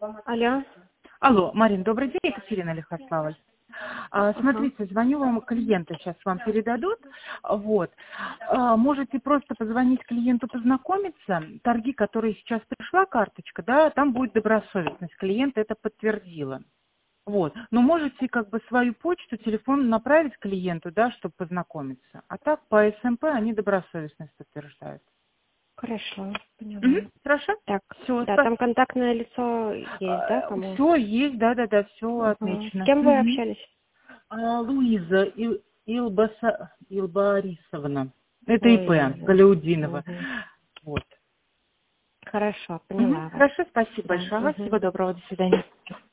Алло. Алло, Марин, добрый день, Екатерина Лихославовна. Ага. Смотрите, звоню вам, клиента сейчас вам передадут. Вот. Можете просто позвонить клиенту, познакомиться. Торги, которые сейчас пришла карточка, да, там будет добросовестность. Клиент это подтвердила. Вот. Но можете как бы свою почту, телефон направить клиенту, да, чтобы познакомиться. А так по СМП они добросовестность подтверждают. Хорошо, поняла. Хорошо? Так, Все, да, там контактное лицо есть, да, кому? все есть, да, все Ага. С отмечено. кем вы общались? Луиза Илбарисовна. Это ИП Луиза. Галяудинова. Угу. Вот. Хорошо, поняла вас. Хорошо, спасибо Да. большое. Ага, Угу. всего доброго, до свидания.